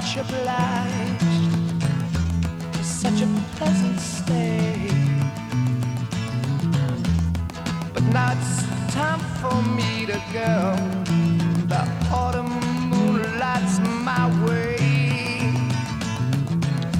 much obliged for such a pleasant stay. But now it's time for me to go. The